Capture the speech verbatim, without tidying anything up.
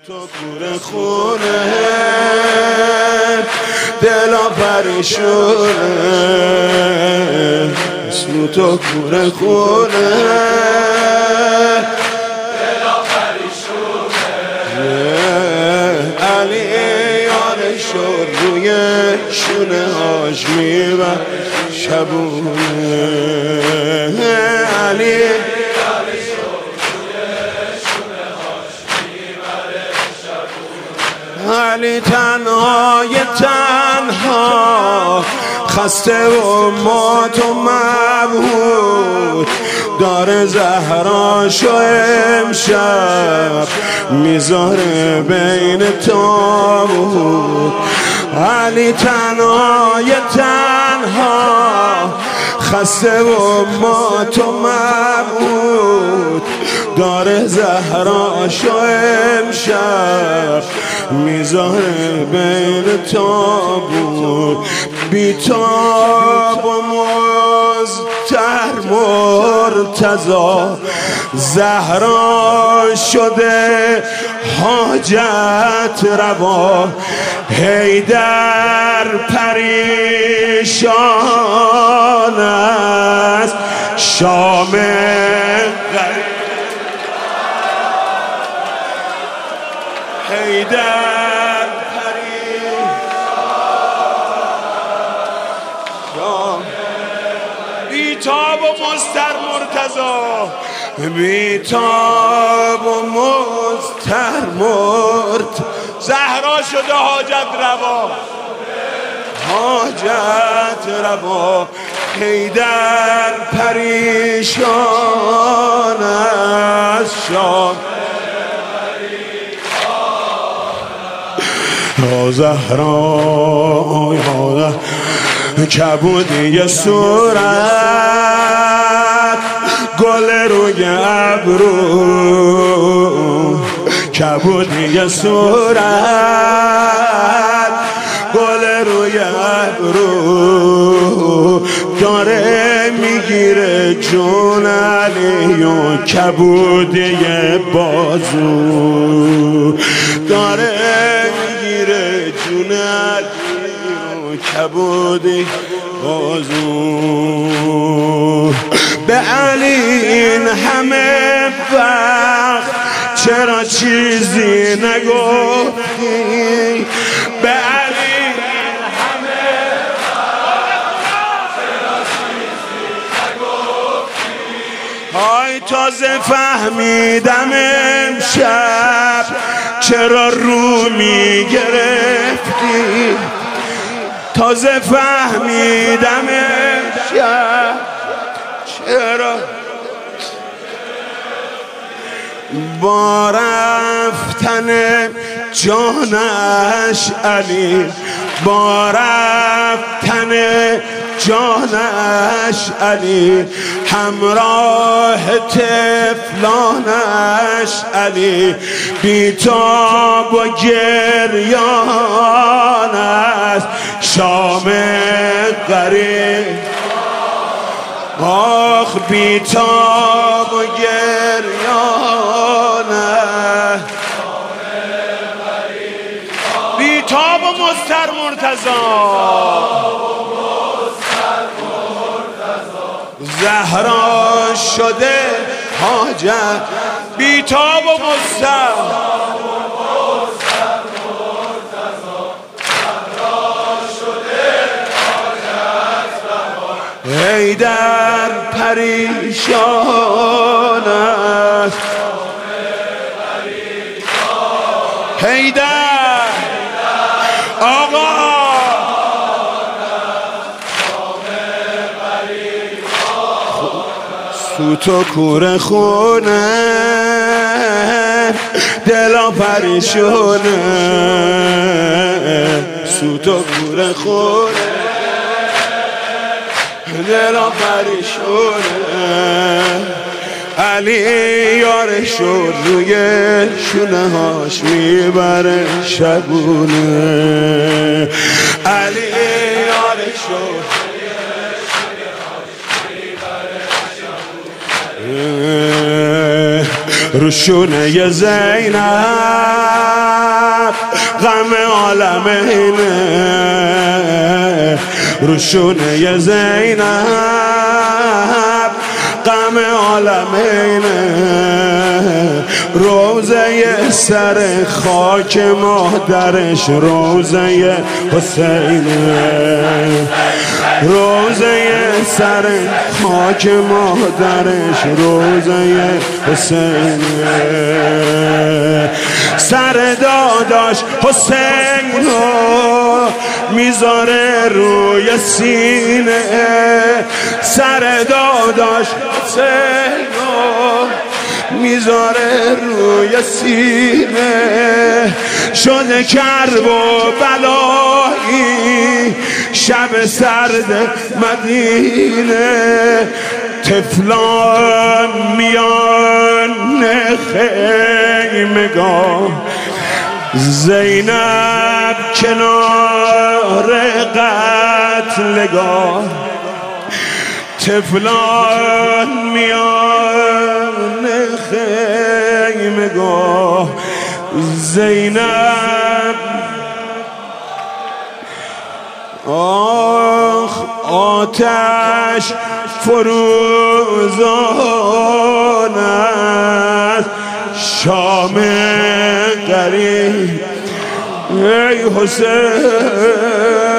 تو کوره خونه دلا پریشونه اسم تو کوره خونه دلا پریشونه علی یارشو روی شونه هاش میبر شبونه علی علی تنهای تنها خسته و مات و مبهوت داره زهراشو امشب میذاره بین تابوت علی تنهای تنها خسته و مات و مبهوت داره زهراشو امشب میذاره بین تابوت بیتاب و مزتر مرتضا زهرا شده حاجت روا حیدر پریشان است شام غریب حیدر پریشان بیتاب و مضطر مرتضا بیتاب و مضطر مرت زهرا شده حاجت روا حاجت روا حیدر پریشان از شام یا زهرا یا کبودی صورت گل روی ابرو کبودی صورت گل روی ابرو داره میگیره جون علی و کبودی بازو داره میگیره جون علی و کبودی بازو به علی این همه وقت چرا چیزی نگفتی به علی این همه وقت چرا چیزی نگفتی های تازه فهمیدم امشب چرا رو میگرفتی تازه فهمیدم امشب چرا با رفتن جانش علی با رفتن جانش علی همراه طفلانش علی بیتاب و گریان است شام غریب آخ بیتاب و گریان است بیتاب و مضطر مرتضا زهرا شده حاجت بیتاب و مضطر حیدر پریشان است حیدر آقا سوت و کوره خونه دلا پریشونه سوت و کوره خونه دلا پریشونه علی یارشو روی شونه هاش میبره شبونه علی یارشو روشونه زینب غم عالمینه روشونه زینب غم عالمینه روزه سر خاک مادرش روزه حسینه روزه سر خاک مادرش روزه حسینه سر داداش حسین میذاره روی سینه سر داداش حسین میذاره روی سینه شده کرب و بلایی شب سرد مدینه طفلان میان خیمگاه زینب کنار قتلگاه طفلان میان خیمگاه زینب آخ آتش فروزان است شام غریب ای حسین